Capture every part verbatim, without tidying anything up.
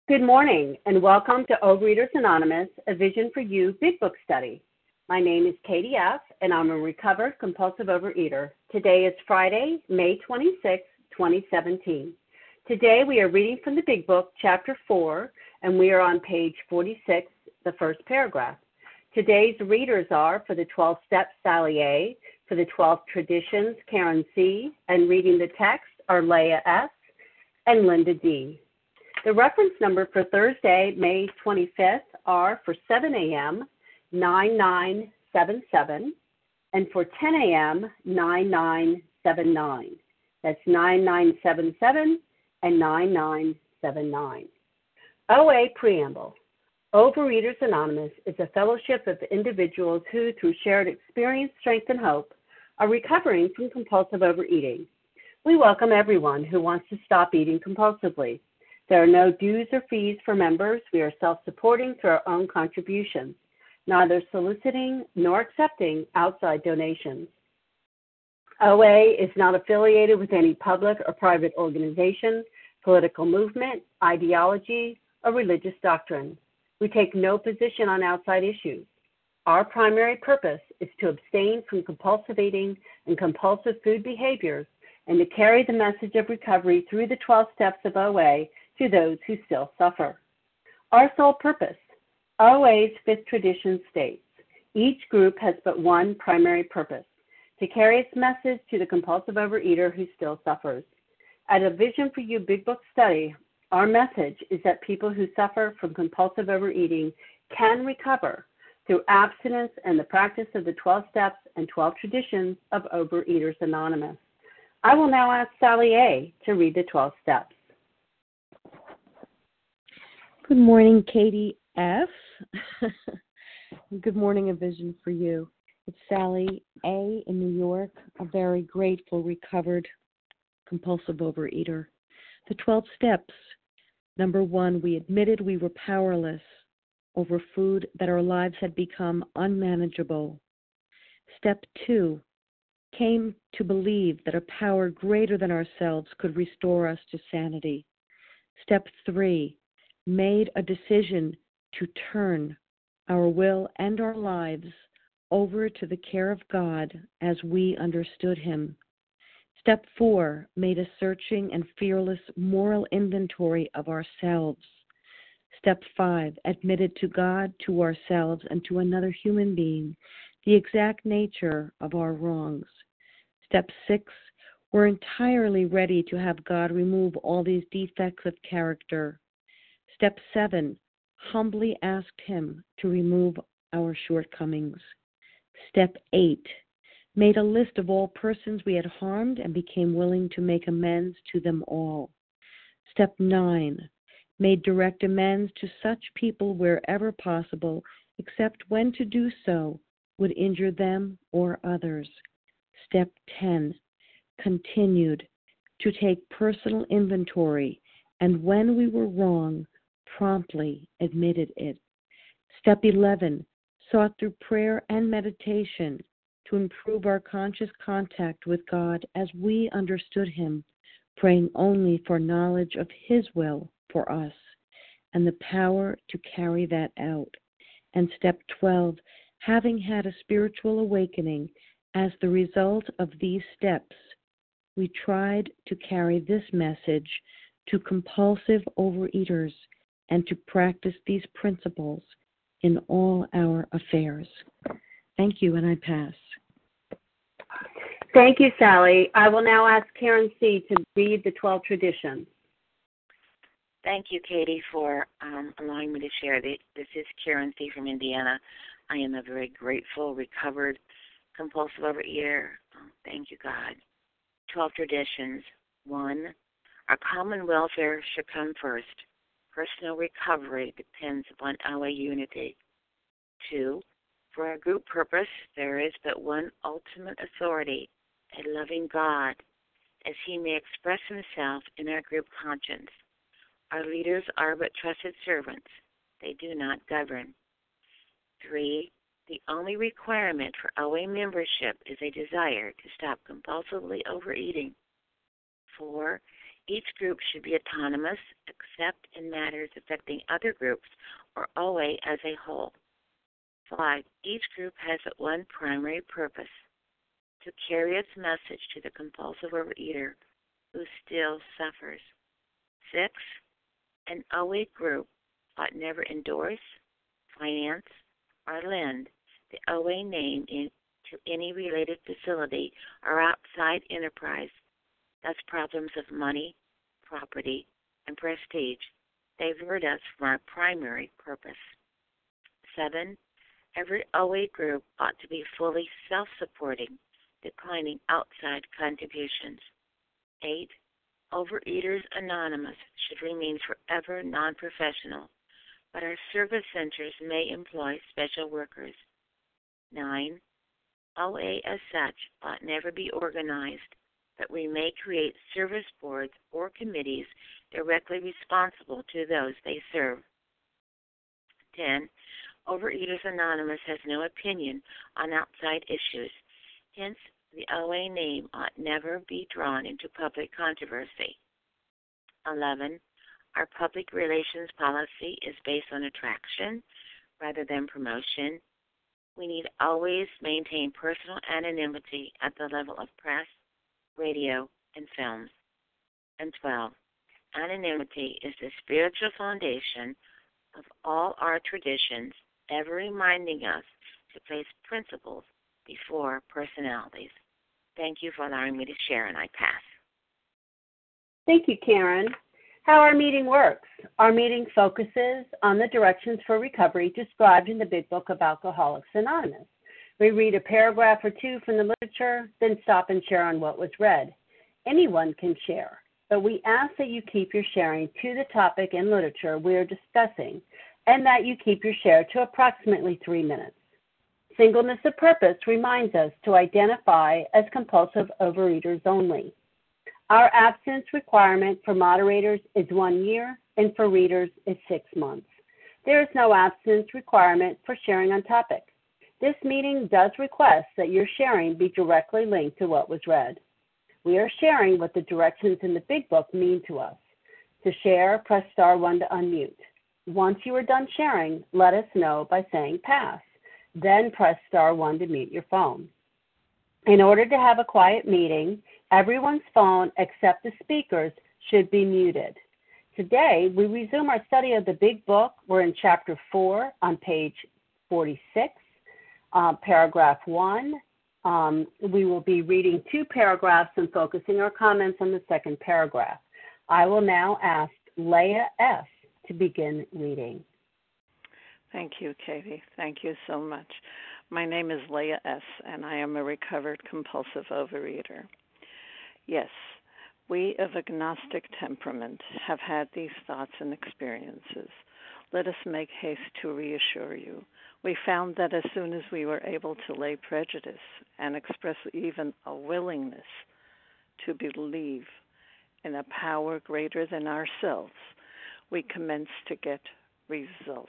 Good morning, and welcome to Overeaters Anonymous, a Vision for You Big Book Study. My name is Katie F., and I'm a recovered compulsive overeater. Today is Friday, May twenty-sixth, twenty seventeen. Today we are reading from the Big Book, Chapter four, and we are on page forty-six, the first paragraph. Today's readers are, for the twelve Steps, Sally A., for the twelve Traditions, Karen C., and reading the text are Leah S. and Linda D. The reference number for Thursday, May twenty-fifth are for seven a.m., nine nine seven seven, and for ten a.m., nine nine seven nine. That's nine nine seven seven and nine nine seven nine. O A Preamble. Overeaters Anonymous is a fellowship of individuals who, through shared experience, strength, and hope, are recovering from compulsive overeating. We welcome everyone who wants to stop eating compulsively. There are no dues or fees for members. We are self-supporting through our own contributions, neither soliciting nor accepting outside donations. O A is not affiliated with any public or private organization, political movement, ideology, or religious doctrine. We take no position on outside issues. Our primary purpose is to abstain from compulsive eating and compulsive food behaviors and to carry the message of recovery through the twelve steps of O A to those who still suffer. Our sole purpose. O A's fifth tradition states, each group has but one primary purpose, to carry its message to the compulsive overeater who still suffers. At a Vision for You Big Book Study, our message is that people who suffer from compulsive overeating can recover through abstinence and the practice of the twelve steps and twelve traditions of Overeaters Anonymous. I will now ask Sally A. to read the twelve steps. Good morning, Katie F. Good morning, A Vision for You. It's Sally A. in New York, a very grateful, recovered, compulsive overeater. The twelve steps. Number one, we admitted we were powerless over food, that our lives had become unmanageable. Step two, came to believe that a power greater than ourselves could restore us to sanity. Step three, made a decision to turn our will and our lives over to the care of God as we understood Him. Step four, made a searching and fearless moral inventory of ourselves. Step five, admitted to God, to ourselves, and to another human being the exact nature of our wrongs. Step six, we're entirely ready to have God remove all these defects of character. Step seven, humbly asked Him to remove our shortcomings. Step eight, made a list of all persons we had harmed and became willing to make amends to them all. Step nine, made direct amends to such people wherever possible, except when to do so would injure them or others. Step ten, continued to take personal inventory, and when we were wrong, promptly admitted it. Step eleven, sought through prayer and meditation to improve our conscious contact with God as we understood Him, praying only for knowledge of His will for us and the power to carry that out. And step twelve, having had a spiritual awakening as the result of these steps, we tried to carry this message to compulsive overeaters and to practice these principles in all our affairs. Thank you, and I pass. Thank you, Sally. I will now ask Karen C. to read the twelve traditions. Thank you, Katie, for um, allowing me to share. This is Karen C. from Indiana. I am a very grateful, recovered, compulsive overeater. Oh, thank you, God. twelve traditions. One, our common welfare should come first. Personal recovery depends upon our unity. Two, for our group purpose, there is but one ultimate authority, a loving God, as He may express Himself in our group conscience. Our leaders are but trusted servants. They do not govern. Three, the only requirement for O A membership is a desire to stop compulsively overeating. Four, Each group should be autonomous, except in matters affecting other groups or O A as a whole. Five, each group has but one primary purpose, to carry its message to the compulsive overeater who still suffers. Six, an O A group ought never endorse, finance, or lend the O A name in, to any related facility or outside enterprise. Thus, problems of money, property, and prestige divert us from our primary purpose. Seven, every O A group ought to be fully self-supporting, declining outside contributions. Eight, Overeaters Anonymous should remain forever non-professional, but our service centers may employ special workers. Nine, O A as such ought never be organized, but we may create service boards or committees directly responsible to those they serve. Ten, Overeaters Anonymous has no opinion on outside issues. Hence, the O A name ought never be drawn into public controversy. Eleven, our public relations policy is based on attraction rather than promotion. We need always maintain personal anonymity at the level of press, radio, and films. And twelve, anonymity is the spiritual foundation of all our traditions, ever reminding us to place principles before personalities. Thank you for allowing me to share, and I pass. Thank you, Karen. How our meeting works. Our meeting focuses on the directions for recovery described in the Big Book of Alcoholics Anonymous. We read a paragraph or two from the literature, then stop and share on what was read. Anyone can share, but we ask that you keep your sharing to the topic and literature we are discussing, and that you keep your share to approximately three minutes. Singleness of purpose reminds us to identify as compulsive overeaters only. Our absence requirement for moderators is one year, and for readers is six months. There is no absence requirement for sharing on topic. This meeting does request that your sharing be directly linked to what was read. We are sharing what the directions in the Big Book mean to us. To share, press star one to unmute. Once you are done sharing, let us know by saying pass. Then press star one to mute your phone. In order to have a quiet meeting, everyone's phone except the speaker's should be muted. Today, we resume our study of the Big Book. We're in chapter four on page forty-six, uh, paragraph one. Um, we will be reading two paragraphs and focusing our comments on the second paragraph. I will now ask Leah S. to begin reading. Thank you, Katie. Thank you so much. My name is Leah S., and I am a recovered compulsive overeater. Yes, we of agnostic temperament have had these thoughts and experiences. Let us make haste to reassure you. We found that as soon as we were able to lay prejudice and express even a willingness to believe in a power greater than ourselves, we commenced to get results,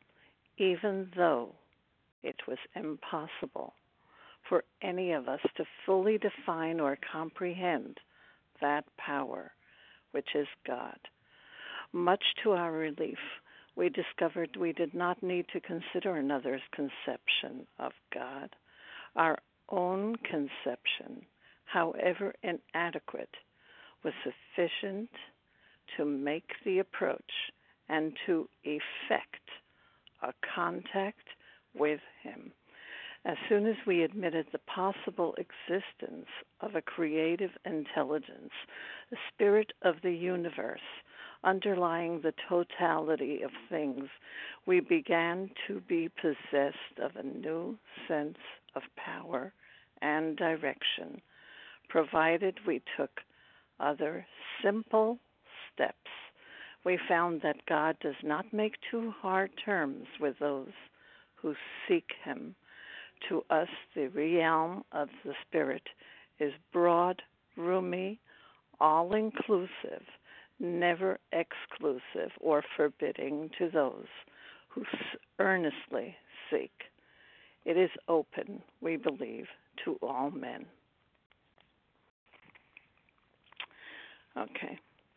even though it was impossible for any of us to fully define or comprehend that power, which is God. Much to our relief, we discovered we did not need to consider another's conception of God. Our own conception, however inadequate, was sufficient to make the approach and to effect a contact with him. As soon as we admitted the possible existence of a creative intelligence, the spirit of the universe underlying the totality of things, we began to be possessed of a new sense of power and direction, provided we took other simple steps. We found that God does not make too hard terms with those who seek him. To us, the realm of the Spirit is broad, roomy, all-inclusive, never exclusive or forbidding to those who earnestly seek. It is open, we believe, to all men. Okay,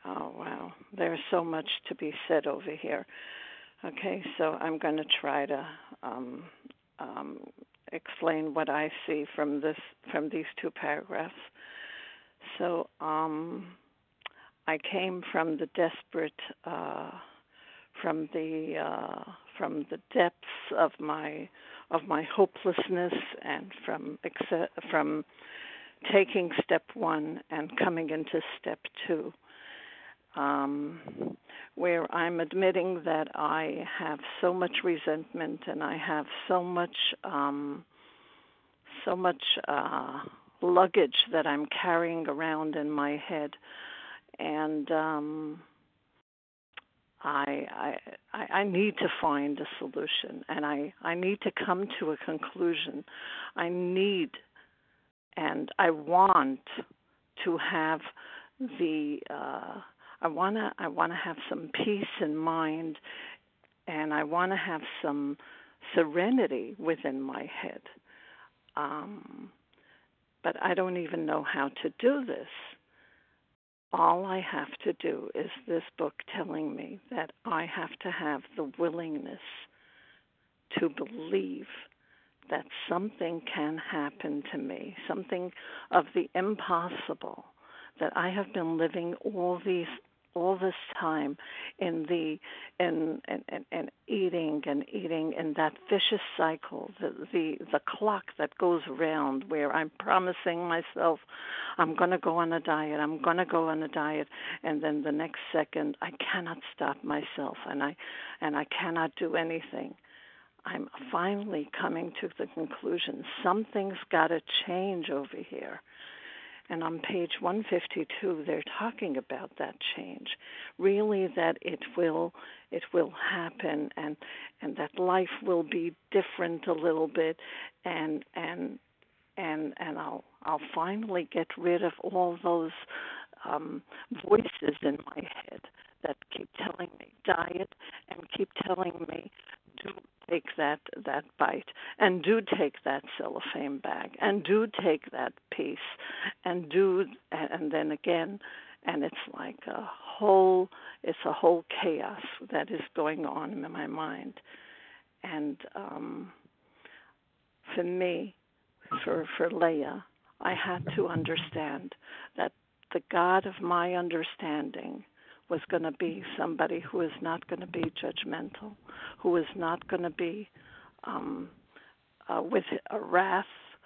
Oh, wow. There's so much to be said over here. Okay, so I'm going to try to um, um, explain what I see from this from these two paragraphs. So um, I came from the desperate, uh, from the uh, from the depths of my of my hopelessness, and from from taking step one and coming into step two. Um, where I'm admitting that I have so much resentment and I have so much, um, so much uh, luggage that I'm carrying around in my head, and um, I, I I need to find a solution, and I, I need to come to a conclusion. I need and I want to have the uh, I wanna I wanna have some peace in mind, and I wanna have some serenity within my head. Um, but I don't even know how to do this. All I have to do is this book telling me that I have to have the willingness to believe that something can happen to me, something of the impossible, that I have been living all these all this time in the in in, in, in eating and eating in that vicious cycle, the, the the clock that goes around where I'm promising myself I'm going to go on a diet, I'm going to go on a diet, and then the next second I cannot stop myself, and I and I cannot do anything. I'm finally coming to the conclusion something's got to change over here. And on page one fifty-two, they're talking about that change, really that it will it will happen, and and that life will be different a little bit, and and and and I'll I'll finally get rid of all those um, voices in my head that keep telling me diet and keep telling me do take that that bite, and do take that cellophane bag, and do take that piece, and do, and then again, and it's like a whole, it's a whole chaos that is going on in my mind. And um, for me, for for Leah, I had to understand that the God of my understanding was going to be somebody who is not going to be judgmental, who is not going to be um, uh, with a wrath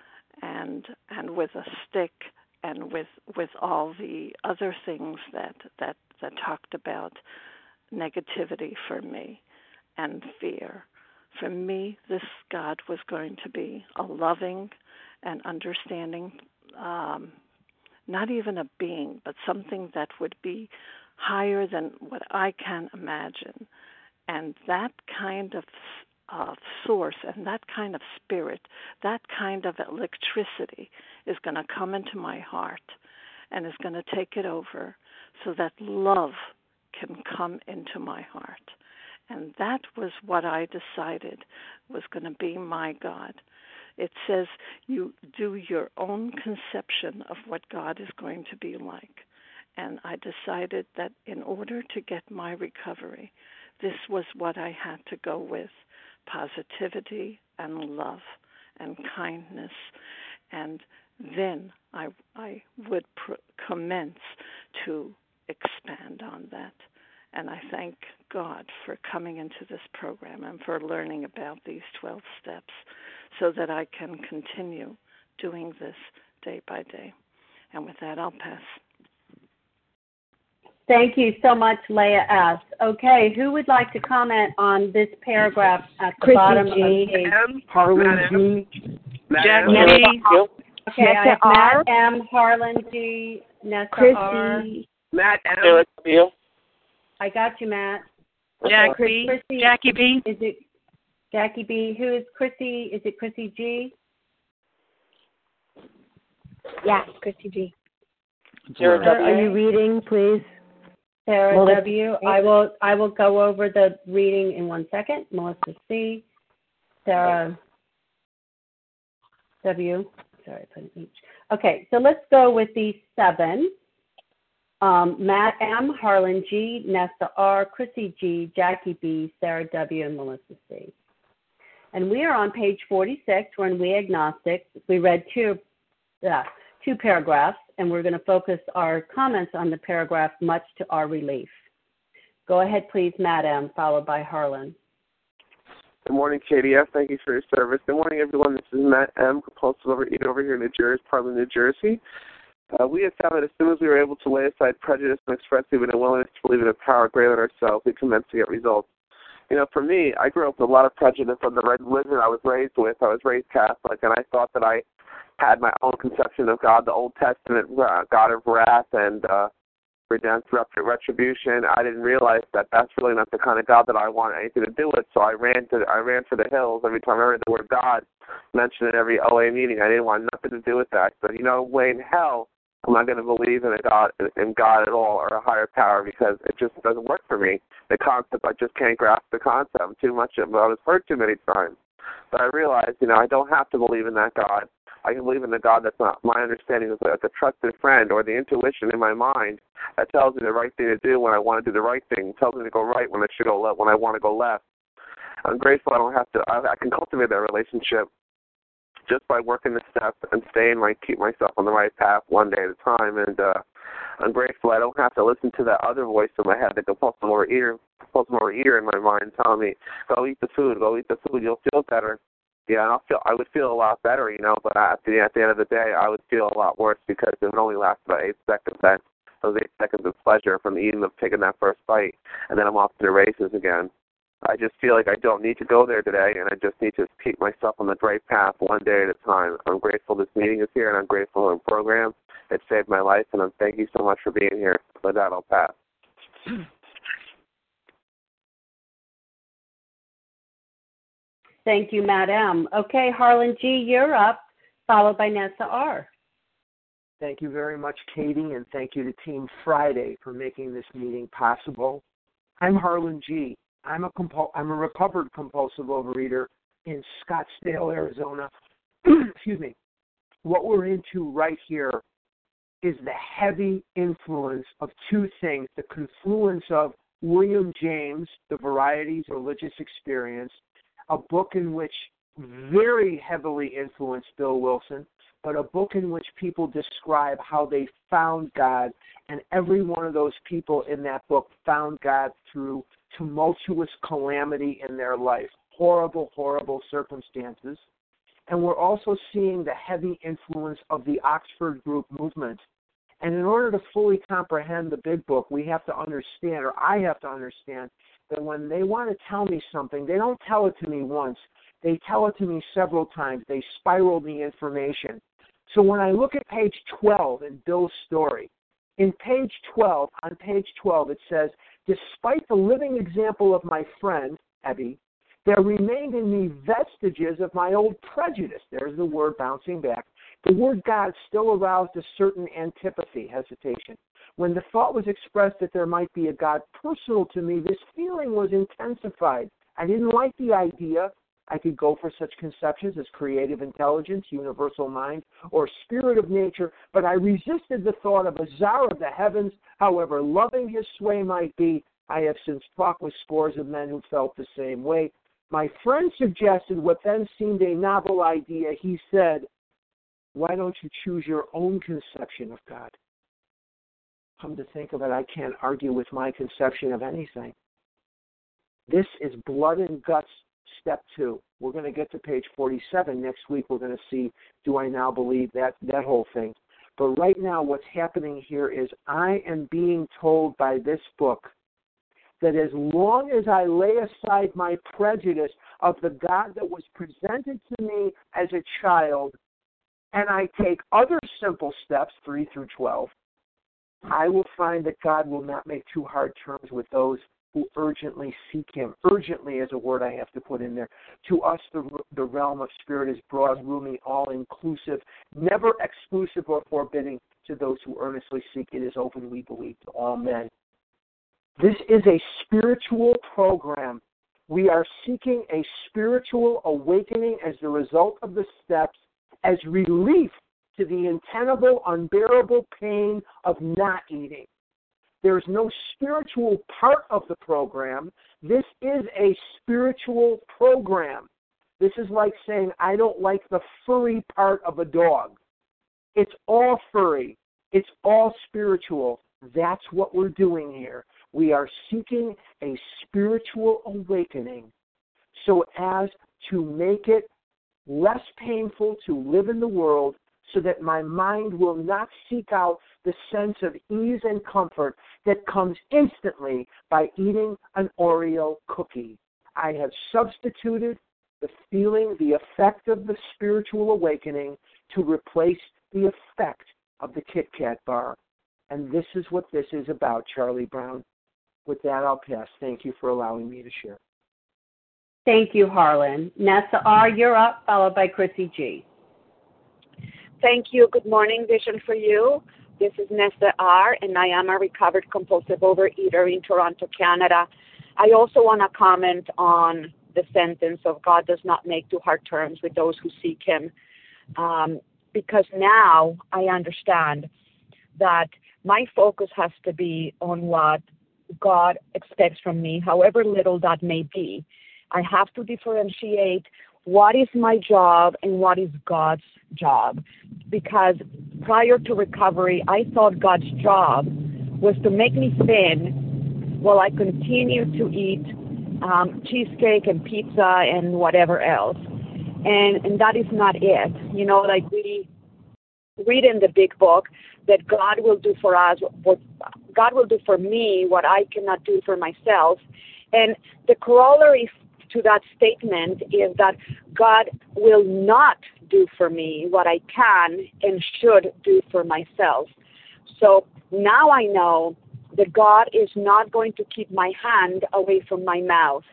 and and with a stick and with with all the other things that that that talked about negativity for me and fear. For me, this God was going to be a loving and understanding, um, not even a being, but something that would be higher than what I can imagine. And that kind of uh, source and that kind of spirit, that kind of electricity is going to come into my heart and is going to take it over so that love can come into my heart. And that was what I decided was going to be my God. It says you do your own conception of what God is going to be like. And I decided that in order to get my recovery, this was what I had to go with: positivity and love and kindness. And then I, I would pr- commence to expand on that. And I thank God for coming into this program and for learning about these twelve steps so that I can continue doing this day by day. And with that, I'll pass. Thank you so much, Leah S. Okay, who would like to comment on this paragraph at the Chrissy bottom G. of the page? Harlan G. Jackie Nessa, B. Okay, I have R. Matt M., Harlan G., Nessa R. Chrissy. Matt M. I got you, Matt. Jackie Chris- B. Chrissy, Jackie B. Is it Jackie B? Who is Chrissy? Is it Chrissy G? Yes, Chrissy G. Sarah Are, are you reading, please? Sarah Melissa W. I will I will go over the reading in one second. Melissa C. Sarah W. Sorry, I put an H. Okay, so let's go with these seven. Um, Matt M., Harlan G., Nesta R., Chrissy G., Jackie B., Sarah W., and Melissa C. And we are on page forty-six. We're in We Agnostics. We read two, uh, two paragraphs, and we're going to focus our comments on the paragraph, much to our relief. Go ahead, please, Matt M., followed by Harlan. Good morning, K D F. Thank you for your service. Good morning, everyone. This is Matt M., compulsive overeater over here in New Jersey, Parliament, New Jersey. Uh, we have found that as soon as we were able to lay aside prejudice and express even a willingness to believe in a power greater than ourselves, we commenced to get results. You know, for me, I grew up with a lot of prejudice on the religion I was raised with. I was raised Catholic, and I thought that I had my own conception of God, the Old Testament uh, God of wrath and uh, redemption, retribution. I didn't realize that that's really not the kind of God that I want anything to do with. So I ran to I ran for the hills every time I heard the word God mentioned in every O A meeting. I didn't want nothing to do with that. But you know, way in hell, I'm not going to believe in a God in God at all or a higher power because it just doesn't work for me. The concept, I just can't grasp the concept. I'm too much of it. I was hurt too many times. But I realized, you know, I don't have to believe in that God. I can believe in the God that's not my understanding is like a trusted friend or the intuition in my mind that tells me the right thing to do when I want to do the right thing, tells me to go right when I should go left, when I want to go left. I'm grateful I don't have to. I, I can cultivate that relationship just by working the steps and staying my keep myself on the right path one day at a time. And uh, I'm grateful I don't have to listen to that other voice in my head, the compulsive overeater, compulsive overeater in my mind, telling me, "Go eat the food, go eat the food, you'll feel better." Yeah, and I'll feel I would feel a lot better, you know. But at the at the end of the day, I would feel a lot worse because it would only last about eight seconds. That those eight seconds of pleasure from eating of taking that first bite, and then I'm off to the races again. I just feel like I don't need to go there today, and I just need to keep myself on the right path one day at a time. I'm grateful this meeting is here, and I'm grateful for the program. It saved my life, and I'm thank you so much for being here. With that, I'll pass. Thank you, Matt M. Okay, Harlan G., you're up, followed by Nessa R. Thank you very much, Katie, and thank you to Team Friday for making this meeting possible. I'm Harlan G. I'm a compul- I'm a recovered compulsive overeater in Scottsdale, Arizona. Excuse me. What we're into right here is the heavy influence of two things, the confluence of William James, The Varieties of Religious Experience, a book in which very heavily influenced Bill Wilson, but a book in which people describe how they found God, and every one of those people in that book found God through tumultuous calamity in their life, horrible, horrible circumstances. And we're also seeing the heavy influence of the Oxford Group movement. And in order to fully comprehend the big book, we have to understand, or I have to understand, that when they want to tell me something, they don't tell it to me once. They tell it to me several times. They spiral the information. So when I look at page twelve in Bill's story, in page twelve, on page twelve, it says, despite the living example of my friend, Ebby, there remained in me vestiges of my old prejudice. There's the word bouncing back. The word God still aroused a certain antipathy, hesitation. When the thought was expressed that there might be a God personal to me, this feeling was intensified. I didn't like the idea. I could go for such conceptions as creative intelligence, universal mind, or spirit of nature, but I resisted the thought of a czar of the heavens. However loving his sway might be, I have since talked with scores of men who felt the same way. My friend suggested what then seemed a novel idea. He said, why don't you choose your own conception of God? Come to think of it, I can't argue with my conception of anything. This is blood and guts. Step two. We're going to get to page forty-seven. Next week we're going to see, do I now believe that, that whole thing. But right now what's happening here is I am being told by this book that as long as I lay aside my prejudice of the God that was presented to me as a child, and I take other simple steps, three through twelve, I will find that God will not make too hard terms with those who urgently seek him. Urgently is a word I have to put in there. To us, the, the realm of spirit is broad, roomy, all-inclusive, never exclusive or forbidding. To those who earnestly seek it is open, we believe, to all men. This is a spiritual program. We are seeking a spiritual awakening as the result of the steps, as relief to the untenable, unbearable pain of not eating. There's no spiritual part of the program. This is a spiritual program. This is like saying, I don't like the furry part of a dog. It's all furry. It's all spiritual. That's what we're doing here. We are seeking a spiritual awakening so as to make it less painful to live in the world, so that my mind will not seek out the sense of ease and comfort that comes instantly by eating an Oreo cookie. I have substituted the feeling, the effect of the spiritual awakening to replace the effect of the Kit Kat bar. And this is what this is about, Charlie Brown. With that, I'll pass. Thank you for allowing me to share. Thank you, Harlan. Nessa R., you're up, followed by Chrissy G. Thank you. Good morning, Vision for You. This is Nessa R., and I am a recovered compulsive overeater in Toronto, Canada. I also want to comment on the sentence of God does not make too hard terms with those who seek him, um, because now I understand that my focus has to be on what God expects from me, however little that may be. I have to differentiate what is my job and what is God's job. Because prior to recovery, I thought God's job was to make me thin while I continue to eat um, cheesecake and pizza and whatever else. And, and that is not it. You know, like we read in the big book that God will do for us, what God will do for me what I cannot do for myself. And the corollary to that statement is that God will not do for me what I can and should do for myself. So now I know that God is not going to keep my hand away from my mouth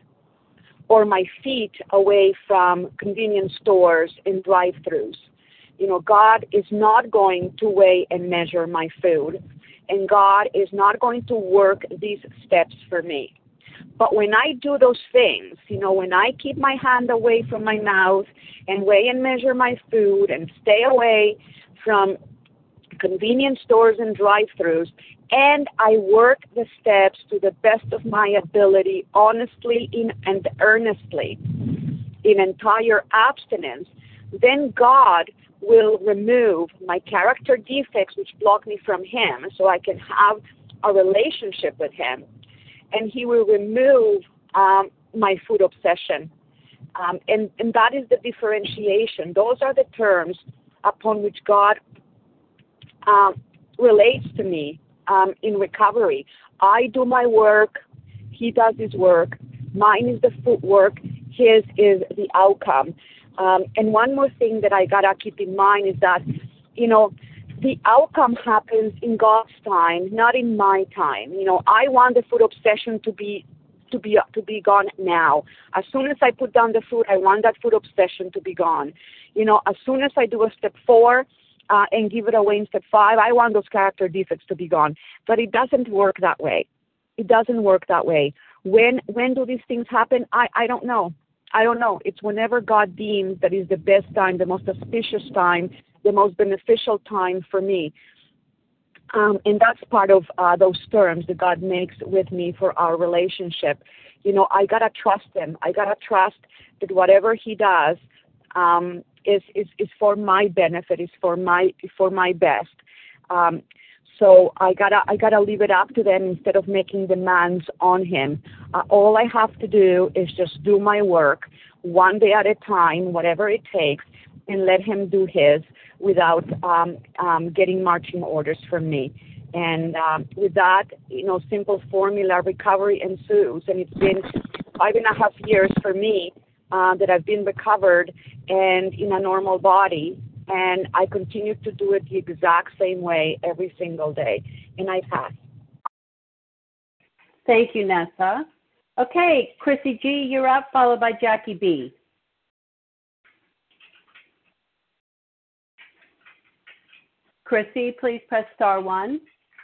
or my feet away from convenience stores and drive-thrus. You know, God is not going to weigh and measure my food, and God is not going to work these steps for me. But when I do those things, you know, when I keep my hand away from my mouth and weigh and measure my food and stay away from convenience stores and drive-thrus, and I work the steps to the best of my ability, honestly in, and earnestly, in entire abstinence, then God will remove my character defects which block me from him so I can have a relationship with him. And he will remove um, my food obsession. Um, and, and that is the differentiation. Those are the terms upon which God um, relates to me um, in recovery. I do my work. He does his work. Mine is the footwork. His is the outcome. Um, and one more thing that I got to keep in mind is that, you know, the outcome happens in God's time, not in my time. You know, I want the food obsession to be to be to be gone now. As soon as I put down the food, I want that food obsession to be gone. You know, as soon as I do a step four uh, and give it away in step five, I want those character defects to be gone. But it doesn't work that way. It doesn't work that way. When when do these things happen? I, I don't know. I don't know. It's whenever God deems that is the best time, the most auspicious time, the most beneficial time for me. Um, and that's part of uh, those terms that God makes with me for our relationship. You know, I got to trust him. I got to trust that whatever he does um, is, is, is for my benefit, is for my, for my best. Um, so I gotta, I gotta leave it up to them instead of making demands on him. Uh, all I have to do is just do my work one day at a time, whatever it takes, and let him do his without um, um, getting marching orders from me. And um, with that, you know, simple formula, recovery ensues. And it's been five and a half years for me uh, that I've been recovered and in a normal body. And I continue to do it the exact same way every single day. And I pass. Thank you, Nessa. Okay, Chrissy G., you're up, followed by Jackie B. Chrissy, please press star one.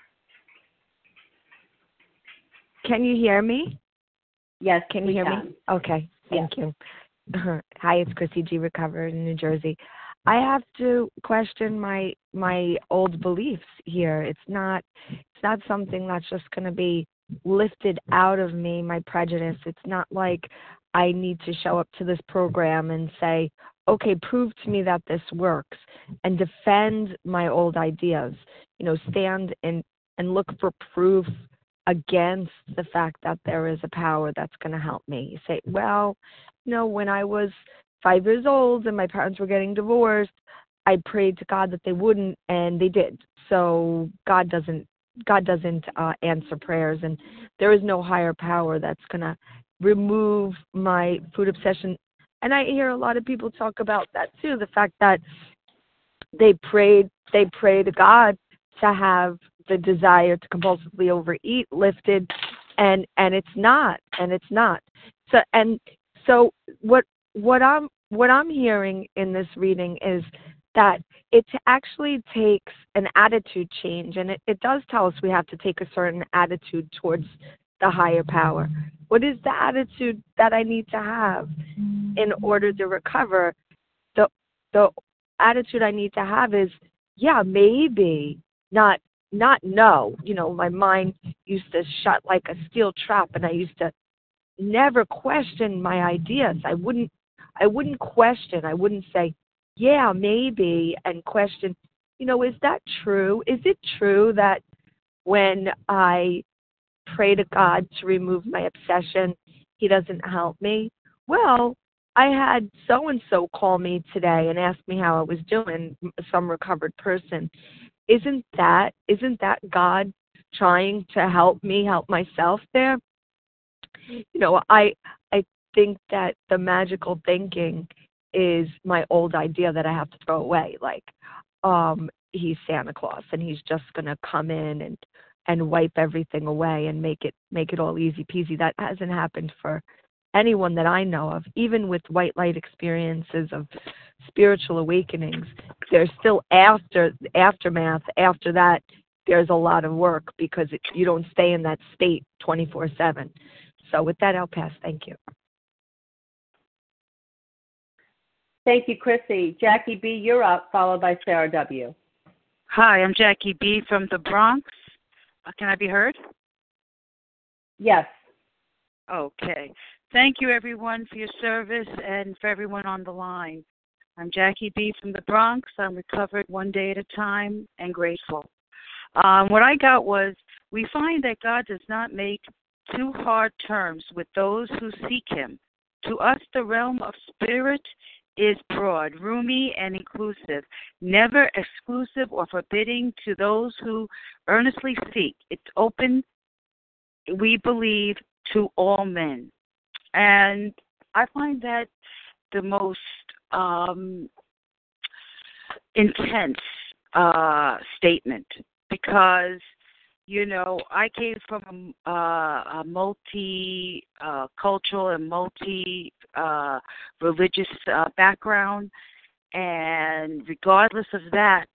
Can you hear me? Yes, can you hear can. me? Okay, thank yes. you. Hi, it's Chrissy G., recovered in New Jersey. I have to question my my old beliefs here. It's not it's not something that's just going to be lifted out of me, my prejudice. It's not like I need to show up to this program and say, okay, prove to me that this works, and defend my old ideas. You know, stand and, and look for proof against the fact that there is a power that's going to help me. You say, well, you know, when I was five years old and my parents were getting divorced, I prayed to God that they wouldn't, and they did. So God doesn't God doesn't uh, answer prayers, and there is no higher power that's going to remove my food obsession. And I hear a lot of people talk about that too, the fact that they prayed, they pray to God to have the desire to compulsively overeat lifted, and and it's not, and it's not. So and so what what I'm what I'm hearing in this reading is that it actually takes an attitude change, and it, it does tell us we have to take a certain attitude towards the higher power. What is the attitude that I need to have in order to recover? The the attitude I need to have is, yeah, maybe, not not no. You know, my mind used to shut like a steel trap, and I used to never question my ideas. I wouldn't I wouldn't question. I wouldn't say, yeah, maybe, and question, you know, is that true? Is it true that when I pray to God to remove my obsession, he doesn't help me? Well, I had so-and-so call me today and ask me how I was doing, some recovered person. Isn't that, isn't that God trying to help me help myself there? You know, I I think that the magical thinking is my old idea that I have to throw away. Like, um, he's Santa Claus and he's just gonna come in and, and wipe everything away and make it make it all easy peasy. That hasn't happened for anyone that I know of. Even with white light experiences of spiritual awakenings, there's still after aftermath. After that, there's a lot of work because it, you don't stay in that state twenty-four seven. So with that, I'll pass. Thank you. Thank you, Chrissy. Jackie B., you're up, followed by Sarah W. Hi, I'm Jackie B. from the Bronx. Uh, Can I be heard? Yes. Okay. Thank you, everyone, for your service and for everyone on the line. I'm Jackie B. from the Bronx. I'm recovered one day at a time and grateful. Um, what I got was, we find that God does not make too hard terms with those who seek him. To us, the realm of spirit is broad, roomy, and inclusive, never exclusive or forbidding to those who earnestly seek. It's open, we believe, to all men. And I find that the most um, intense uh, statement, because, you know, I came from a, a multi-cultural uh, and multi-religious uh, uh, background, and regardless of that,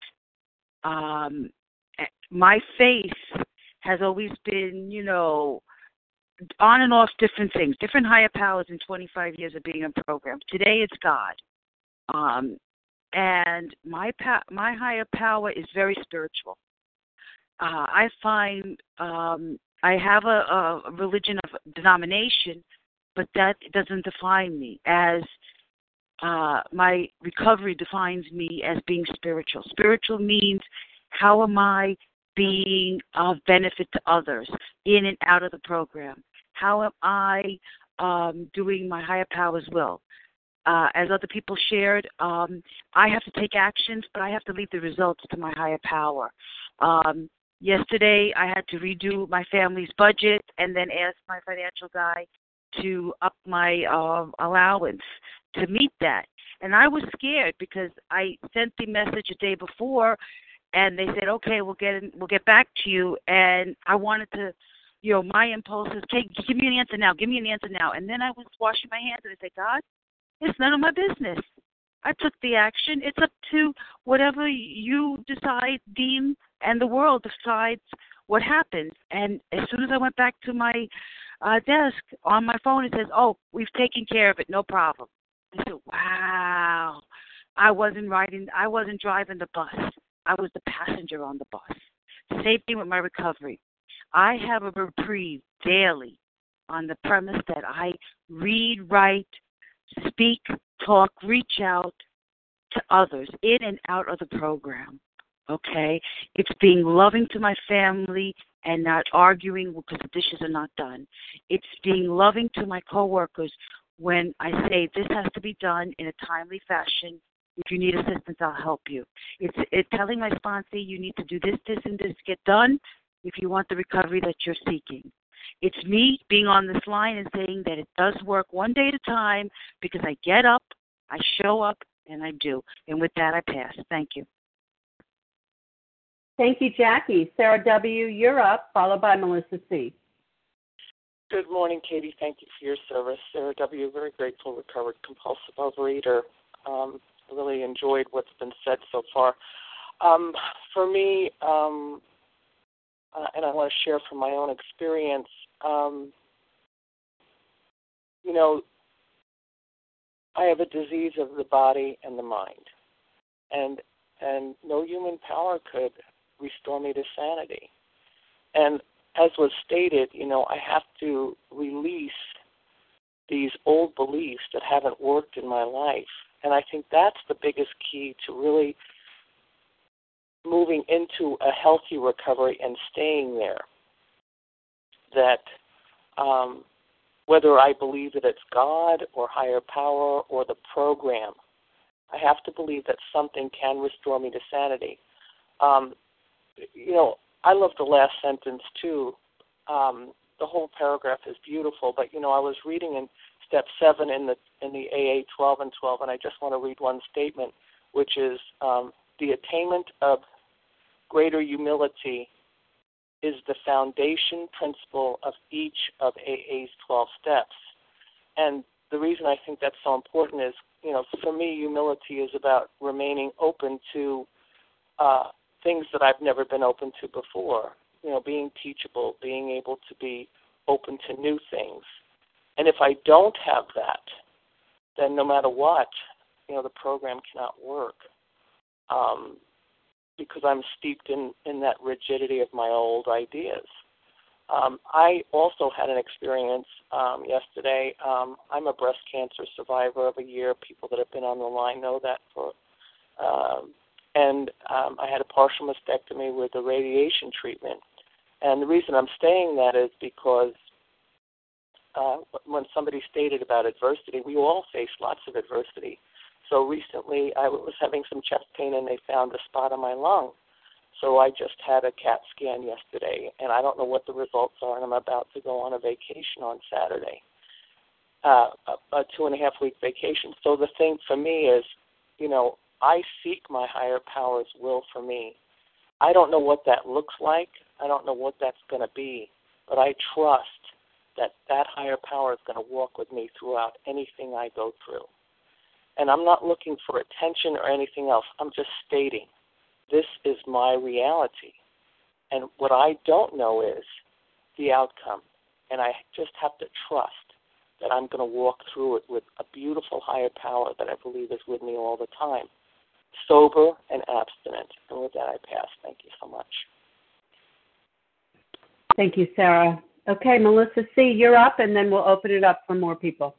um, my faith has always been, you know, on and off different things, different higher powers in twenty-five years of being in programs. Today it's God. Um, and my pa- my higher power is very spiritual. Uh, I find um, I have a, a religion of denomination, but that doesn't define me. As uh, my recovery defines me as being spiritual. Spiritual means, how am I being of benefit to others in and out of the program? How am I um, doing my higher power's will? Uh, as other people shared, um, I have to take actions, but I have to leave the results to my higher power. Um, Yesterday, I had to redo my family's budget and then ask my financial guy to up my uh, allowance to meet that. And I was scared because I sent the message a day before, and they said, "Okay, we'll get we'll get back to you." And I wanted to, you know, my impulse is, "Okay, give me an answer now. Give me an answer now." And then I was washing my hands and I said, "God, it's none of my business. I took the action. It's up to whatever you decide, deem, and the world decides what happens." And as soon as I went back to my uh, desk, on my phone it says, "Oh, we've taken care of it, no problem." I said, wow. I wasn't riding, I wasn't driving the bus. I was the passenger on the bus. Same thing with my recovery. I have a reprieve daily on the premise that I read, write, speak, talk, reach out to others in and out of the program. Okay? It's being loving to my family and not arguing because the dishes are not done. It's being loving to my coworkers when I say this has to be done in a timely fashion. If you need assistance, I'll help you. It's, it's telling my sponsee you need to do this, this, and this to get done if you want the recovery that you're seeking. It's me being on this line and saying that it does work one day at a time because I get up, I show up, and I do. And with that, I pass. Thank you. Thank you, Jackie. Sarah W., you're up, followed by Melissa C. Good morning, Katie. Thank you for your service. Sarah W., very grateful, recovered compulsive overeater. Um, I really enjoyed what's been said so far. Um, for me, um, uh, and I want to share from my own experience, um, you know, I have a disease of the body and the mind, and and no human power could restore me to sanity. And as was stated, you know, I have to release these old beliefs that haven't worked in my life. And I think that's the biggest key to really moving into a healthy recovery and staying there. That um, whether I believe that it's God or higher power or the program, I have to believe that something can restore me to sanity. Um, you know, I love the last sentence too. Um, the whole paragraph is beautiful, but you know, I was reading in step seven in the in the A A twelve and twelve, and I just want to read one statement, which is um, the attainment of greater humility is the foundation principle of each of A A's twelve steps. And the reason I think that's so important is, you know, for me, humility is about remaining open to uh, things that I've never been open to before. You know, being teachable, being able to be open to new things. And if I don't have that, then no matter what, you know, the program cannot work um, because I'm steeped in, in that rigidity of my old ideas. Um, I also had an experience um, yesterday. Um, I'm a breast cancer survivor of a year. People that have been on the line know that. For um, and um, I had a partial mastectomy with a radiation treatment. And the reason I'm saying that is because uh, when somebody stated about adversity, we all face lots of adversity. So recently I was having some chest pain and they found a spot on my lung. So I just had a CAT scan yesterday, and I don't know what the results are, and I'm about to go on a vacation on Saturday, uh, a, a two-and-a-half-week vacation. So the thing for me is, you know, I seek my higher power's will for me. I don't know what that looks like. I don't know what that's going to be, but I trust that that higher power is going to walk with me throughout anything I go through. And I'm not looking for attention or anything else. I'm just stating, this is my reality. And what I don't know is the outcome. And I just have to trust that I'm going to walk through it with a beautiful higher power that I believe is with me all the time, sober and abstinent. And with that, I pass. Thank you so much. Thank you, Sarah. Okay, Melissa C., you're up, and then we'll open it up for more people.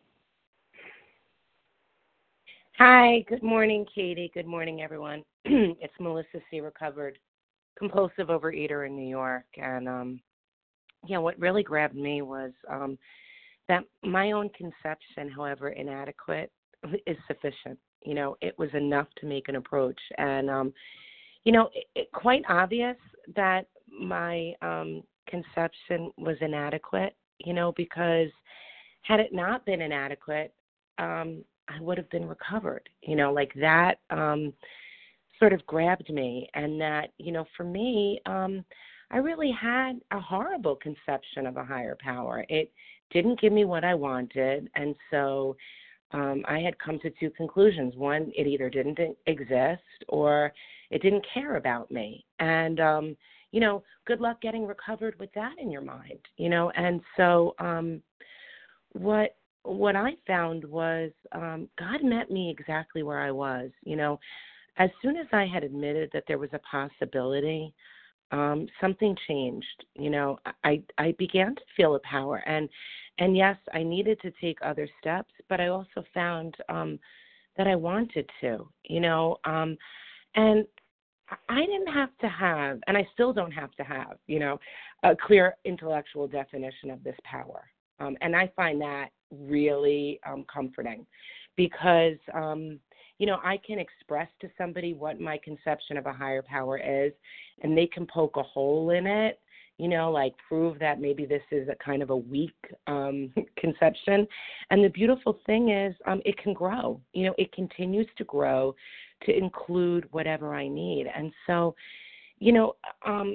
Hi, good morning, Katie. Good morning, everyone. It's Melissa C., recovered compulsive overeater in New York. And, um, yeah, what really grabbed me was um, that my own conception, however inadequate, is sufficient. You know, it was enough to make an approach. And, um, you know, it, it, quite obvious that my um, conception was inadequate, you know, because had it not been inadequate, um, I would have been recovered, you know, like that um, sort of grabbed me. And that, you know, for me, um, I really had a horrible conception of a higher power. It didn't give me what I wanted. And so um, I had come to two conclusions. One, it either didn't exist or it didn't care about me. And, um, you know, good luck getting recovered with that in your mind, you know. And so um, what what I found was um, God met me exactly where I was. You know, as soon as I had admitted that there was a possibility, um, something changed. You know, I I began to feel a power, and and yes, I needed to take other steps, but I also found um, that I wanted to. You know, um, and I didn't have to have, and I still don't have to have, you know, a clear intellectual definition of this power. Um, and I find that really um, comforting because, um, you know, I can express to somebody what my conception of a higher power is, and they can poke a hole in it, you know, like prove that maybe this is a kind of a weak um, conception. And the beautiful thing is um, it can grow. You know, it continues to grow to include whatever I need. And so, you know, um,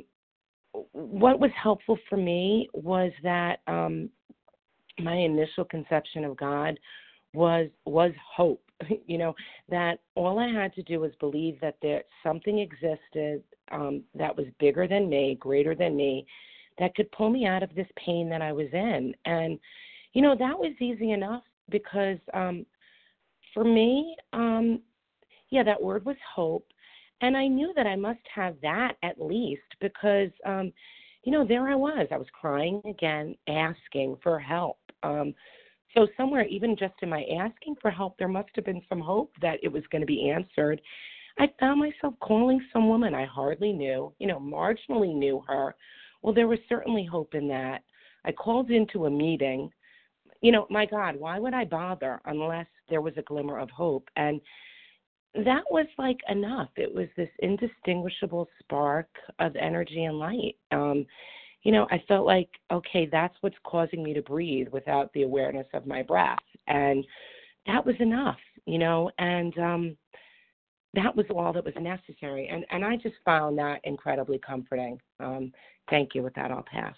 what was helpful for me was that um, my initial conception of God was was hope. You know, that all I had to do was believe that there something existed um, that was bigger than me, greater than me, that could pull me out of this pain that I was in. And, you know, that was easy enough because um, for me, um, yeah, that word was hope. And I knew that I must have that at least because, um, you know, there I was. I was crying again, asking for help. Um, so somewhere, even just in my asking for help, there must have been some hope that it was going to be answered. I found myself calling some woman I hardly knew, you know, marginally knew her. Well, there was certainly hope in that. I called into a meeting. You know, my God, why would I bother unless there was a glimmer of hope? And that was like enough. It was this indistinguishable spark of energy and light. Um, you know, I felt like, okay, that's what's causing me to breathe without the awareness of my breath. And that was enough, you know, and um, that was all that was necessary. And, and I just found that incredibly comforting. Um, thank you. With that, I'll pass.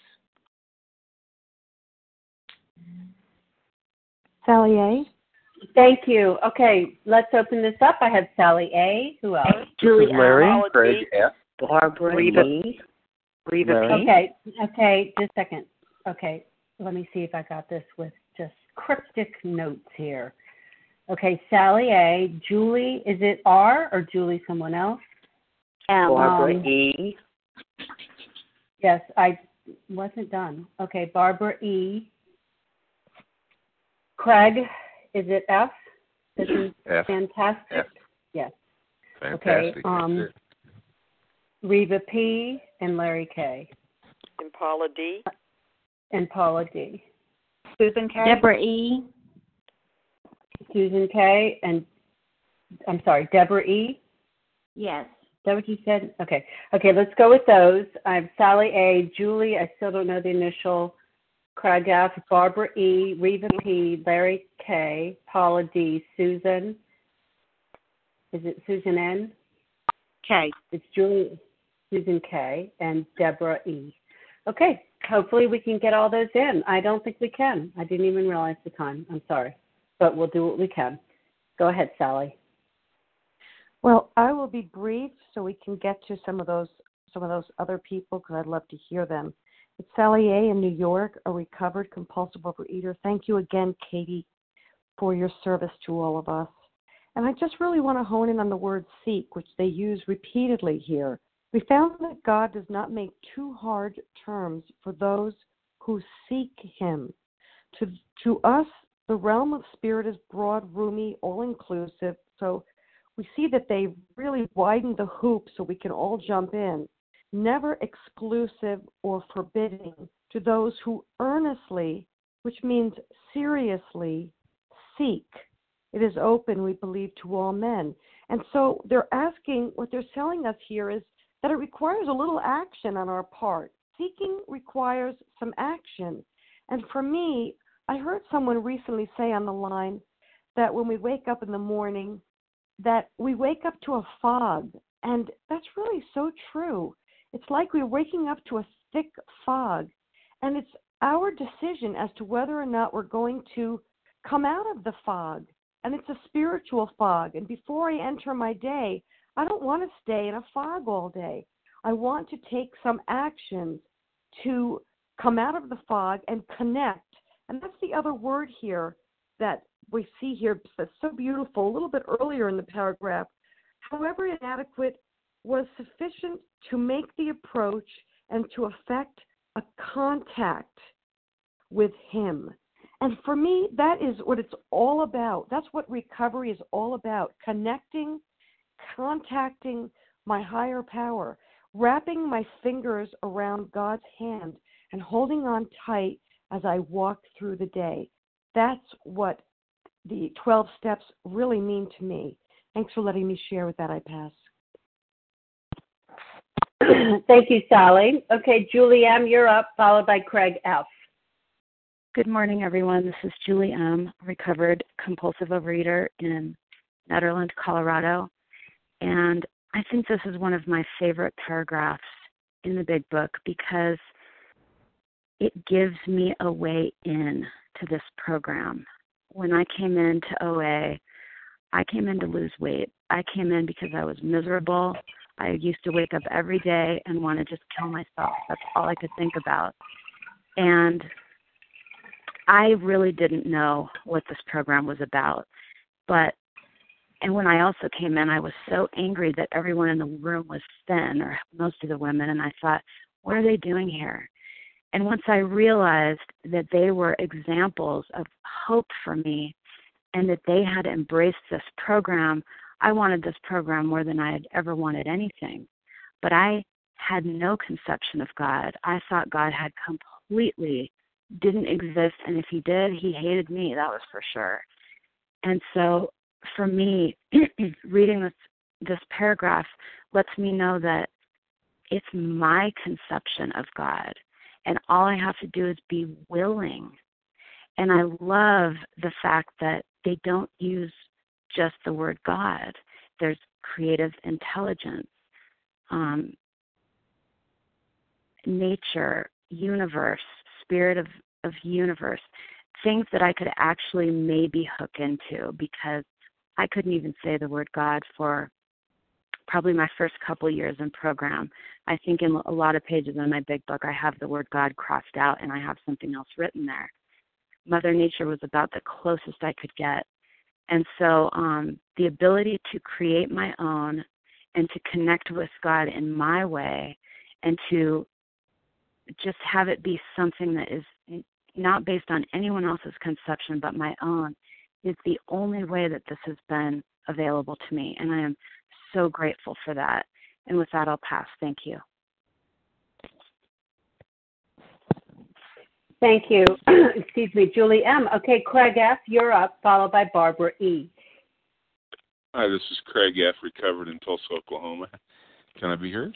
Sally A. Thank you. Okay, let's open this up. I have Sally A. Who else? Julie Larry, Craig F. Barbara Reva, E. Reva P. Okay, okay, just a second. Okay, let me see if I got this with just cryptic notes here. Okay, Sally A. Julie, is it R or Julie someone else? Um, Barbara um, E. Yes, I wasn't done. Okay, Barbara E. Craig, is it F? This is F. fantastic. F. Yes. Fantastic. Okay. Um, Reva P. and Larry K. And Paula D. And Paula D. Susan K. Deborah E. Susan K. And I'm sorry, Deborah E. Yes. Is that what you said? Okay. Okay, let's go with those. I have Sally A. Julie, I still don't know the initial. Craig F. Barbara E. Reva P. Larry K. Paula D. Susan. Is it Susan N? K. It's Julie, Susan K. and Deborah E. Okay. Hopefully we can get all those in. I don't think we can. I didn't even realize the time. I'm sorry. But we'll do what we can. Go ahead, Sally. Well, I will be brief so we can get to some of those some of those other people because I'd love to hear them. It's Sally A. in New York, a recovered compulsive overeater. Thank you again, Katie, for your service to all of us. And I just really want to hone in on the word seek, which they use repeatedly here. We found that God does not make too hard terms for those who seek him. To, to us, the realm of spirit is broad, roomy, all-inclusive. So we see that they really widen the hoop so we can all jump in. Never exclusive or forbidding to those who earnestly, which means seriously, seek. It is open, we believe, to all men. And so they're asking, what they're telling us here is that it requires a little action on our part. Seeking requires some action. And for me, I heard someone recently say on the line that when we wake up in the morning, that we wake up to a fog. And that's really so true. It's like we're waking up to a thick fog, and it's our decision as to whether or not we're going to come out of the fog, and it's a spiritual fog. And before I enter my day, I don't want to stay in a fog all day. I want to take some actions to come out of the fog and connect. And that's the other word here, that we see here that's so beautiful, a little bit earlier in the paragraph, however inadequate, was sufficient to make the approach and to effect a contact with him. And for me, that is what it's all about. That's what recovery is all about, connecting, contacting my higher power, wrapping my fingers around God's hand and holding on tight as I walk through the day. That's what the twelve steps really mean to me. Thanks for letting me share. With that, I pass. Thank you, Sally. Okay, Julie M., you're up, followed by Craig F. Good morning, everyone. This is Julie M., recovered compulsive overeater in Nederland, Colorado. And I think this is one of my favorite paragraphs in the Big Book because it gives me a way in to this program. When I came into O A, I came in to lose weight. I came in because I was miserable. I used to wake up every day and want to just kill myself. That's all I could think about. And I really didn't know what this program was about. But, and when I also came in, I was so angry that everyone in the room was thin, or most of the women, and I thought, what are they doing here? And once I realized that they were examples of hope for me and that they had embraced this program, I wanted this program more than I had ever wanted anything. But I had no conception of God. I thought God had completely didn't exist, and if he did, he hated me, that was for sure. And so for me, reading this this paragraph lets me know that it's my conception of God, and all I have to do is be willing. And I love the fact that they don't use just the word God. There's creative intelligence, um, nature, universe, spirit of, of universe, things that I could actually maybe hook into, because I couldn't even say the word God for probably my first couple years in program. I think in a lot of pages in my Big Book, I have the word God crossed out and I have something else written there. Mother Nature was about the closest I could get. And so um, the ability to create my own and to connect with God in my way and to just have it be something that is not based on anyone else's conception but my own is the only way that this has been available to me. And I am so grateful for that. And with that, I'll pass. Thank you. Thank you. Excuse me, Julie M. Okay, Craig F., you're up, followed by Barbara E. Hi, this is Craig F., recovered in Tulsa, Oklahoma. Can I be heard?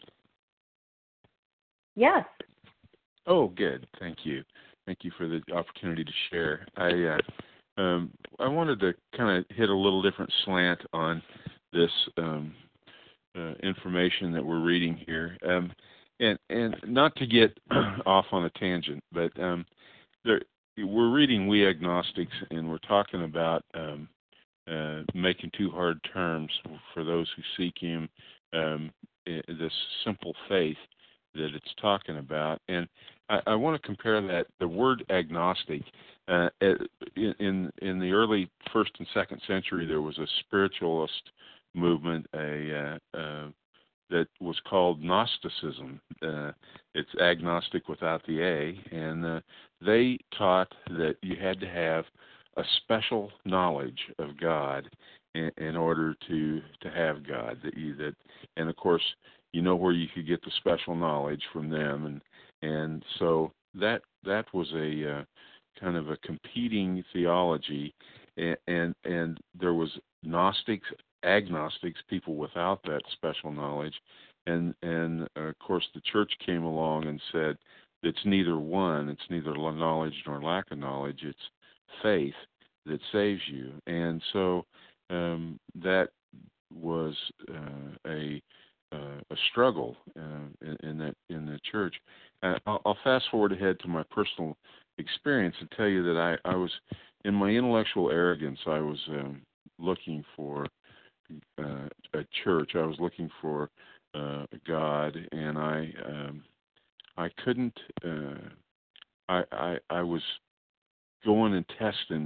Yes. Oh, good. Thank you. Thank you for the opportunity to share. I uh, um, I wanted to kind of hit a little different slant on this um, uh, information that we're reading here. Um, And and not to get off on a tangent, but um, there, we're reading We Agnostics, and we're talking about um, uh, making two hard terms for those who seek Him, um, this simple faith that it's talking about. And I, I want to compare that, the word agnostic, uh, in, in the early first and second century, there was a spiritualist movement, a uh, uh, that was called Gnosticism. Uh, it's agnostic without the A, and uh, they taught that you had to have a special knowledge of God in, in order to to have God. That you that, and of course, you know where you could get the special knowledge from them, and and so that that was a uh, kind of a competing theology, and and, and there was Gnostics, agnostics, people without that special knowledge, and and uh, of course the church came along and said it's neither one, it's neither knowledge nor lack of knowledge, it's faith that saves you. And so um, that was uh, a uh, a struggle uh, in, in that in the church. Uh, I'll, I'll fast forward ahead to my personal experience and tell you that I, I was in my intellectual arrogance. I was um, looking for Uh, a church. I was looking for uh, God, and I um, I couldn't. Uh, I, I I was going and testing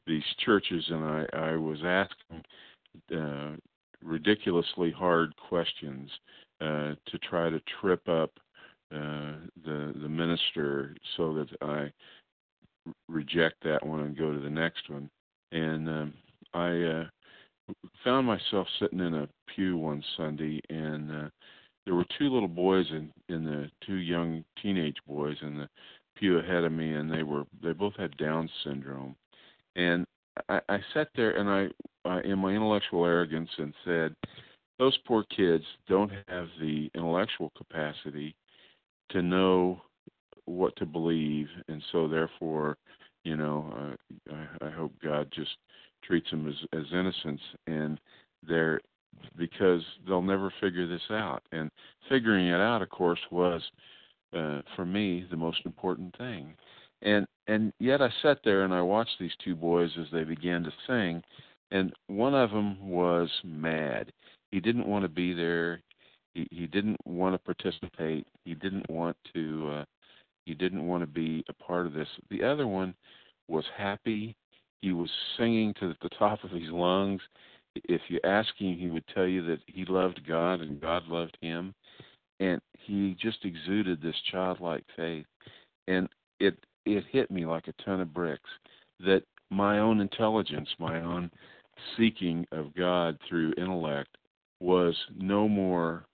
these churches, and I, I was asking uh, ridiculously hard questions uh, to try to trip up uh, the the minister so that I r- reject that one and go to the next one. And um, I uh, found myself sitting in a pew one Sunday, and uh, there were two little boys in, in the two young teenage boys in the pew ahead of me, and they were they both had Down syndrome. And I, I sat there, and I, uh, in my intellectual arrogance, and said, "Those poor kids don't have the intellectual capacity to know what to believe, and so therefore, you know, uh, I, I hope God just treats them as, as innocents, and they're because they'll never figure this out." And figuring it out, of course, was uh, for me the most important thing. And and yet I sat there and I watched these two boys as they began to sing, and one of them was mad. He didn't want to be there. He he didn't want to participate. He didn't want to. Uh, he didn't want to be a part of this. The other one was happy. He was singing to the top of his lungs. If you ask him, he would tell you that he loved God and God loved him. And he just exuded this childlike faith. And it it hit me like a ton of bricks that my own intelligence, my own seeking of God through intellect was no more,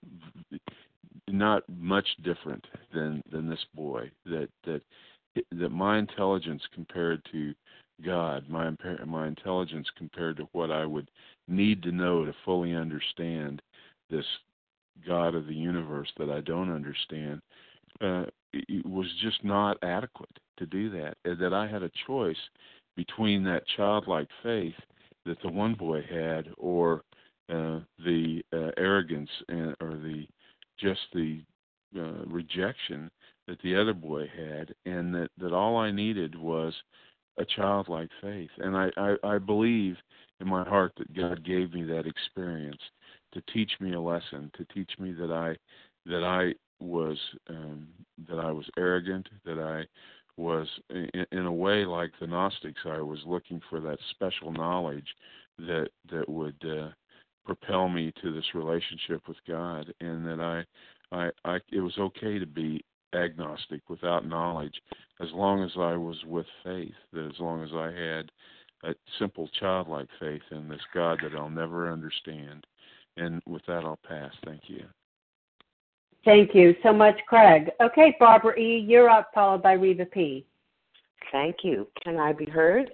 not much different than, than this boy. That that that my intelligence compared to God, my my intelligence compared to what I would need to know to fully understand this God of the universe that I don't understand, uh, it was just not adequate to do that. That I had a choice between that childlike faith that the one boy had, or uh, the uh, arrogance and, or the just the uh, rejection that the other boy had, and that, that all I needed was a childlike faith. And I, I, I believe in my heart that God gave me that experience to teach me a lesson, to teach me that I that I was um, that I was arrogant, that I was in, in a way like the Gnostics. I was looking for that special knowledge that that would uh, propel me to this relationship with God, and that I, I, I it was okay to be agnostic without knowledge, as long as I was with faith. That as long as I had a simple childlike faith in this God that I'll never understand. And with that, I'll pass. Thank you. Thank you so much, Craig. Okay, Barbara E., you're up, followed by Reva P. Thank you. Can I be heard?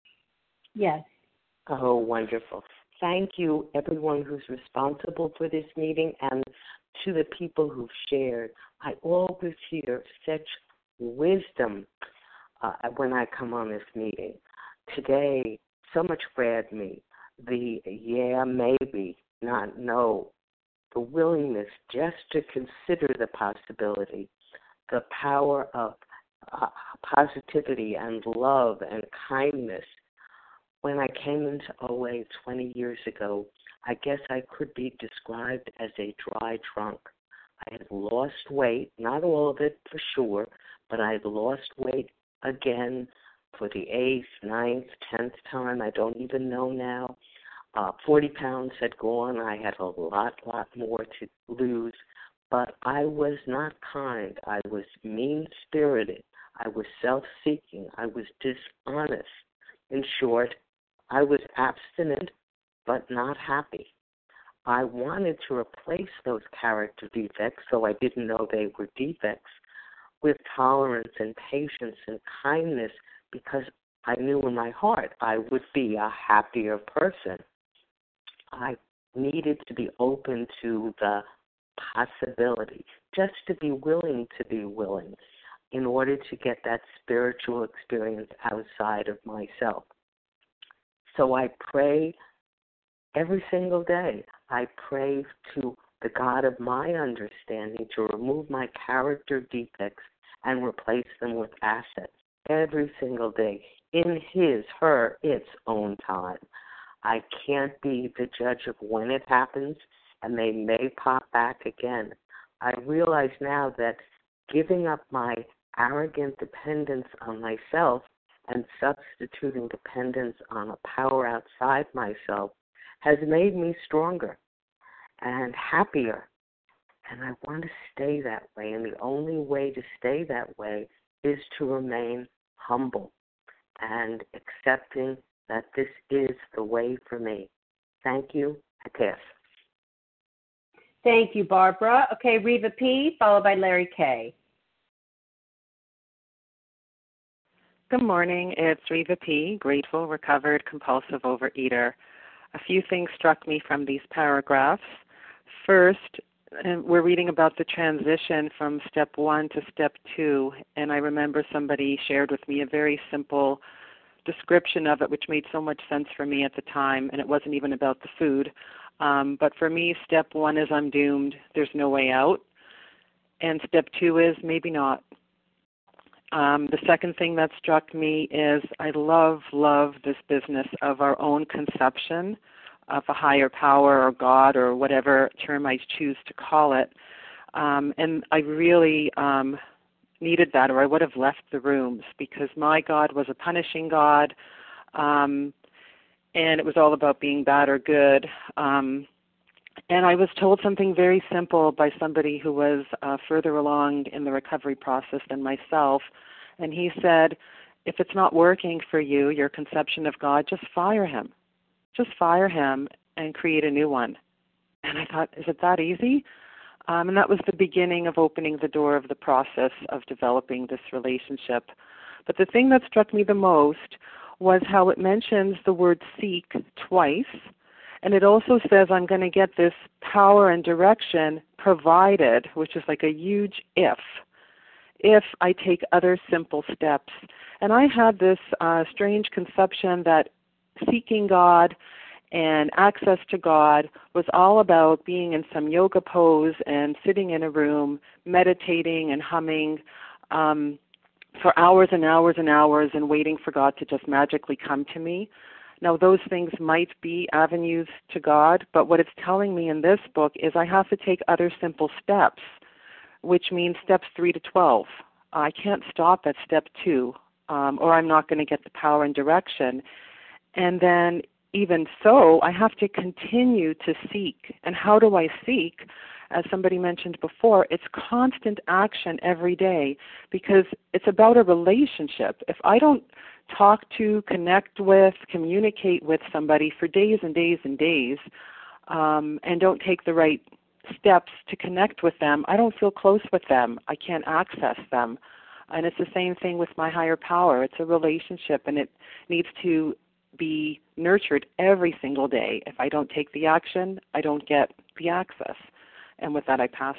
Yes. Oh, wonderful. Thank you, everyone who's responsible for this meeting, and to the people who've shared. I always hear such wisdom uh, when I come on this meeting. Today, so much grabbed me. The yeah, maybe, not no, the willingness just to consider the possibility, the power of uh, positivity and love and kindness. When I came into O A twenty years ago, I guess I could be described as a dry trunk. I had lost weight, not all of it for sure, but I had lost weight again for the eighth, ninth, tenth time. I don't even know now. Uh, forty pounds had gone. I had a lot, lot more to lose. But I was not kind. I was mean-spirited. I was self-seeking. I was dishonest. In short, I was abstinent but not happy. I wanted to replace those character defects, so I didn't know they were defects, with tolerance and patience and kindness, because I knew in my heart I would be a happier person. I needed to be open to the possibility, just to be willing to be willing in order to get that spiritual experience outside of myself. So I pray every single day. I pray to the God of my understanding to remove my character defects and replace them with assets every single day in his, her, its own time. I can't be the judge of when it happens, and they may pop back again. I realize now that giving up my arrogant dependence on myself and substituting dependence on a power outside myself has made me stronger and happier. And I want to stay that way. And the only way to stay that way is to remain humble and accepting that this is the way for me. Thank you. I pass. Thank you, Barbara. Okay, Reva P., followed by Larry K. Good morning. It's Reva P., grateful, recovered, compulsive overeater. A few things struck me from these paragraphs. First, we're reading about the transition from step one to step two, and I remember somebody shared with me a very simple description of it, which made so much sense for me at the time, and it wasn't even about the food. Um, but for me, step one is I'm doomed. There's no way out. And step two is maybe not. Um, the second thing that struck me is I love, love this business of our own conception of a higher power or God or whatever term I choose to call it. Um, and I really um, needed that, or I would have left the rooms, because my God was a punishing God, um, and it was all about being bad or good. Um, and I was told something very simple by somebody who was uh, further along in the recovery process than myself, and he said, if it's not working for you, your conception of God, just fire him. Just fire him and create a new one. And I thought, is it that easy? Um, and that was the beginning of opening the door of the process of developing this relationship. But the thing that struck me the most was how it mentions the word seek twice. And it also says I'm going to get this power and direction provided, which is like a huge if, if I take other simple steps. And I had this uh, strange conception that seeking God and access to God was all about being in some yoga pose and sitting in a room, meditating and humming um, for hours and hours and hours and waiting for God to just magically come to me. Now, those things might be avenues to God, but what it's telling me in this book is I have to take other simple steps, which means steps three to twelve. I can't stop at step two, um, or I'm not going to get the power and direction. And then even so, I have to continue to seek. And how do I seek? As somebody mentioned before, it's constant action every day, because it's about a relationship. If I don't talk to, connect with, communicate with somebody for days and days and days, um, and don't take the right steps to connect with them, I don't feel close with them. I can't access them. And it's the same thing with my higher power. It's a relationship, and it needs to be nurtured every single day. If I don't take the action, I don't get the access. And with that, I pass.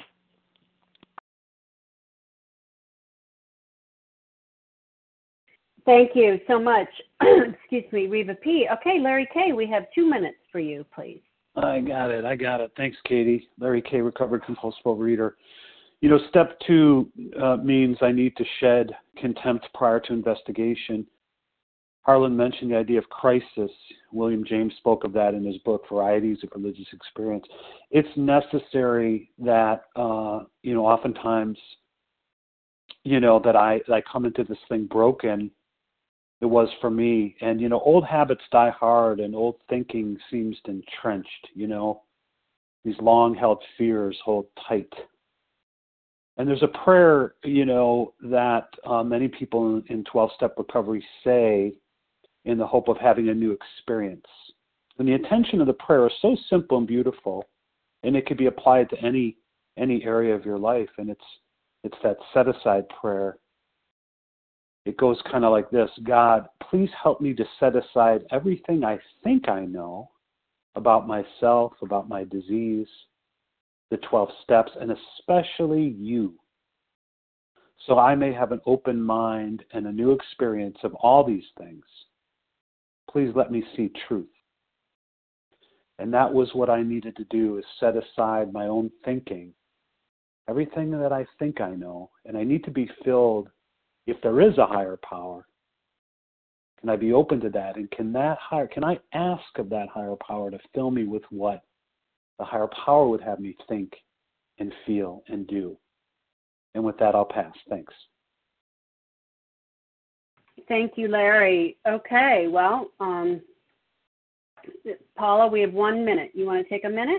Thank you so much. Excuse me, Reva P. Okay, Larry K., we have two minutes for you, please. I got it. I got it. Thanks, Katie. Larry K., recovered compulsive overeater. You know, step two uh, means I need to shed contempt prior to investigation. Harlan mentioned the idea of crisis. William James spoke of that in his book, Varieties of Religious Experience. It's necessary that, uh, you know, oftentimes, you know, that I, that I come into this thing broken. It was for me. And, you know, old habits die hard and old thinking seems entrenched, you know. These long-held fears hold tight. And there's a prayer, you know, that uh, many people in twelve-step recovery say in the hope of having a new experience. And the intention of the prayer is so simple and beautiful, and it could be applied to any any area of your life. And it's it's that set-aside prayer. It goes kind of like this: God, please help me to set aside everything I think I know about myself, about my disease, the twelve steps, and especially you, so I may have an open mind and a new experience of all these things. Please let me see truth. And that was what I needed to do, is set aside my own thinking, everything that I think I know, and I need to be filled, if there is a higher power, can I be open to that? And can that higher, can I ask of that higher power to fill me with what the higher power would have me think and feel and do? And with that, I'll pass. Thanks. Thank you, Larry. Okay, well, um, Paula, we have one minute. You want to take a minute?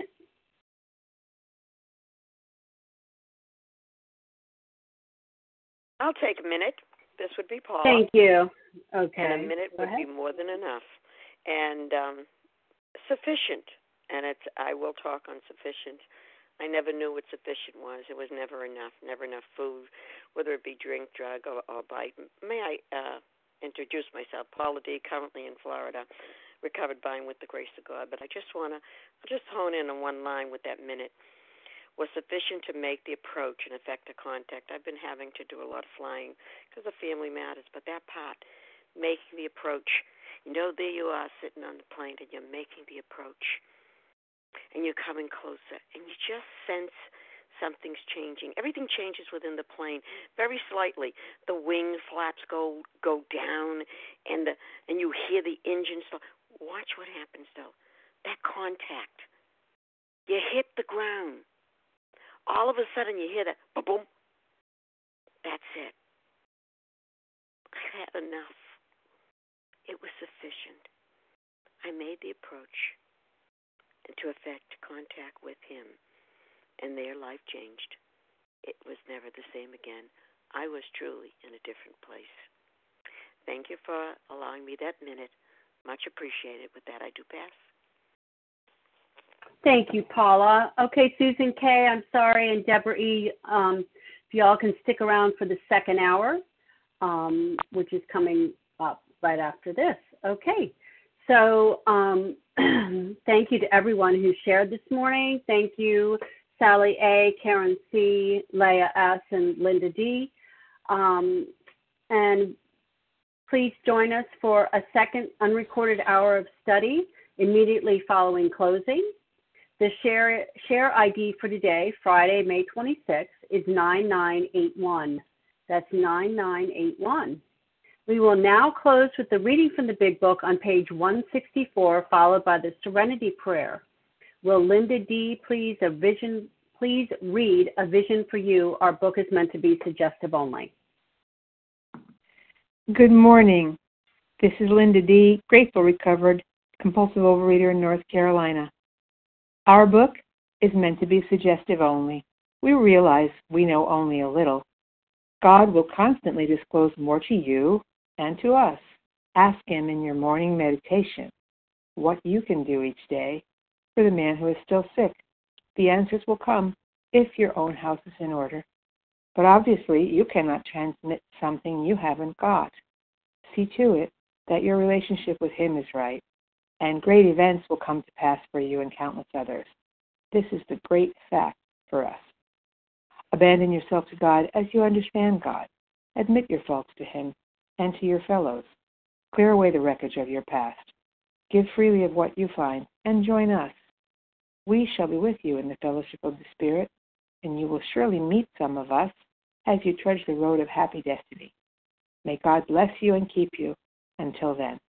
I'll take a minute. This would be Paula. Thank you. Okay. And a minute Go would ahead. be more than enough. And um, sufficient. And it's. I will talk on sufficient. I never knew what sufficient was. It was never enough, never enough food, whether it be drink, drug, or, or bite. May I uh, introduce myself? Paula D., currently in Florida, recovered by and with the grace of God. But I just want to I'll just hone in on one line with that minute. Was sufficient to make the approach and effect a contact. I've been having to do a lot of flying because of family matters, but that part, making the approach, you know, there you are sitting on the plane and you're making the approach. And you're coming closer, and you just sense something's changing. Everything changes within the plane very slightly. The wing flaps go go down, and the and you hear the engine start. Watch what happens, though. That contact. You hit the ground. All of a sudden, you hear that boom. That's it. I had enough. It was sufficient. I made the approach. And to effect contact with him, and their life changed. It was never the same again. I was truly in a different place. Thank you for allowing me that minute. Much appreciated. With that, I do pass. Thank you, Paula. Okay, Susan K., I'm sorry, and Deborah E., um, if y'all can stick around for the second hour, um, which is coming up right after this. Okay. So um, thank you to everyone who shared this morning. Thank you, Sally A., Karen C., Leah S., and Linda D. Um, and please join us for a second unrecorded hour of study immediately following closing. The share, share I D for today, Friday, May twenty-sixth, is nine nine eight one. That's nine nine eight one. We will now close with the reading from the Big Book on page one sixty-four, followed by the Serenity Prayer. Will Linda D. please a vision? Please read A Vision for You. Our book is meant to be suggestive only. Good morning. This is Linda D., grateful recovered compulsive overeater in North Carolina. Our book is meant to be suggestive only. We realize we know only a little. God will constantly disclose more to you and to us. Ask him in your morning meditation what you can do each day for the man who is still sick. The answers will come if your own house is in order. But obviously, you cannot transmit something you haven't got. See to it that your relationship with him is right, and great events will come to pass for you and countless others. This is the great fact for us. Abandon yourself to God as you understand God. Admit your faults to him and to your fellows. Clear away the wreckage of your past. Give freely of what you find, and join us. We shall be with you in the fellowship of the Spirit, and you will surely meet some of us as you trudge the road of happy destiny. May God bless you and keep you. Until then.